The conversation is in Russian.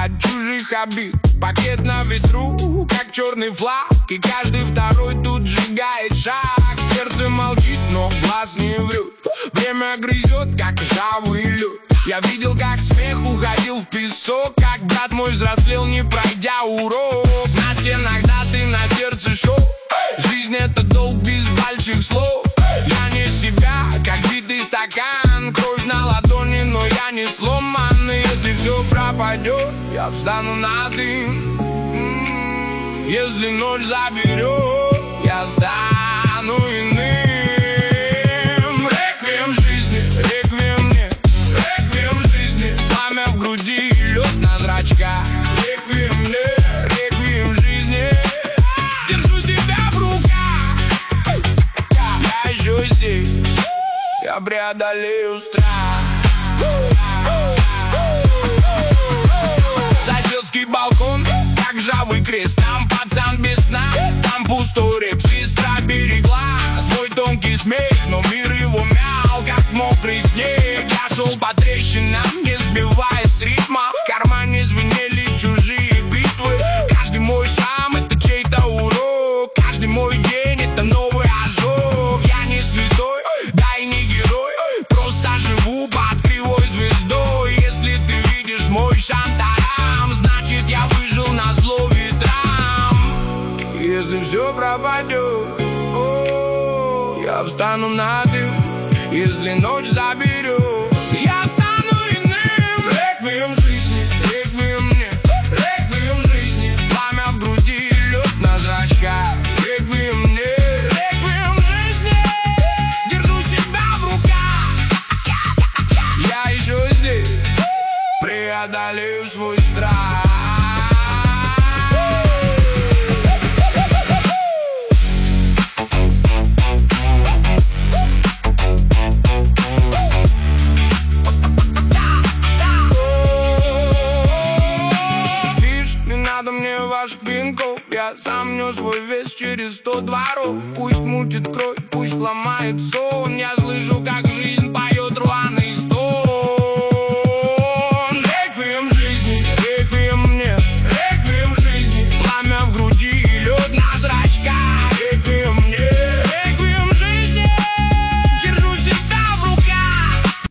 от чужих обид. Пакет на ветру, как черный флаг, и каждый второй тут сжигает шаг. Сердце молчит, но глаз не врет. Время грызет, как ржавый лед. Я видел, как смех уходил в песок, как брат мой взрослел, не пройдя урок. На стенах даты, на сердце шов. Жизнь — это долг без больших слов. Я не себя, как битый стакан. Кровь на ладони, но я не сломан. И если все пропадет, я встану на дым. Если ночь заберет, я стану иным. Реквием жизни, реквием мне, реквием жизни. Пламя в груди, лед на зрачках. Реквием мне, реквием жизни. Держу себя в руках. Я еще здесь, я преодолею страх. Соседский балкон, как ржавый крест. Там пацан без сна, там пустой рэп. Сестра берегла свой тонкий смех, но мир его мял, как мокрый снег. Я шел по трещинам, не сбиваясь с ритма. В кармане звенели чужие битвы. Каждый мой шрам — это чей-то урок. Каждый мой день — это новый ожог. Я не святой, да и не герой, просто живу под кривой звездой. Если ты видишь мой шантарам, значит я выжил на зло ветрам. Если все пропадет, я встану на дым. Если ночь заберет, я стану иным. Реквием жизни, реквием мне, реквием жизни. Пламя в груди, лед на зрачках. Реквием мне, реквием жизни. Держу себя в руках. Я еще здесь, преодолею свой страх. Надо мне ваших венков. Я сам нес свой вес через 100 дворов. Пусть мутит кровь, пусть ломает сон. Я слышу, как жизнь